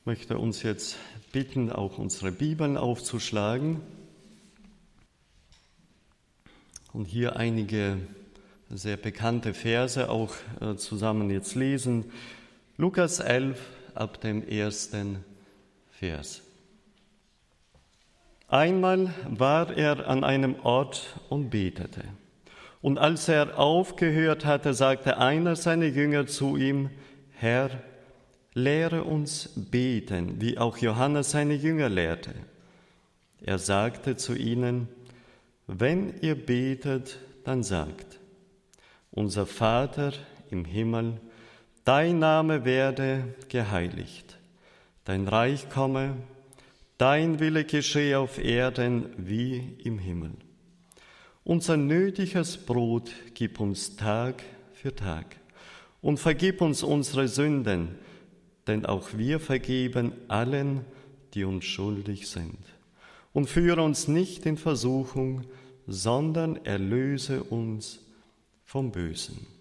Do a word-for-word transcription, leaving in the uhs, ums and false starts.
Ich möchte uns jetzt bitten, auch unsere Bibeln aufzuschlagen und hier einige sehr bekannte Verse auch zusammen jetzt lesen. Lukas elf ab dem ersten Vers. Einmal war er an einem Ort und betete. Und als er aufgehört hatte, sagte einer seiner Jünger zu ihm: Herr, lehre uns beten, wie auch Johannes seine Jünger lehrte. Er sagte zu ihnen: Wenn ihr betet, dann sagt: Unser Vater im Himmel, dein Name werde geheiligt, dein Reich komme, dein Wille geschehe auf Erden wie im Himmel. Unser nötiges Brot gib uns Tag für Tag und vergib uns unsere Sünden, denn auch wir vergeben allen, die uns schuldig sind. Und führe uns nicht in Versuchung, sondern erlöse uns vom Bösen.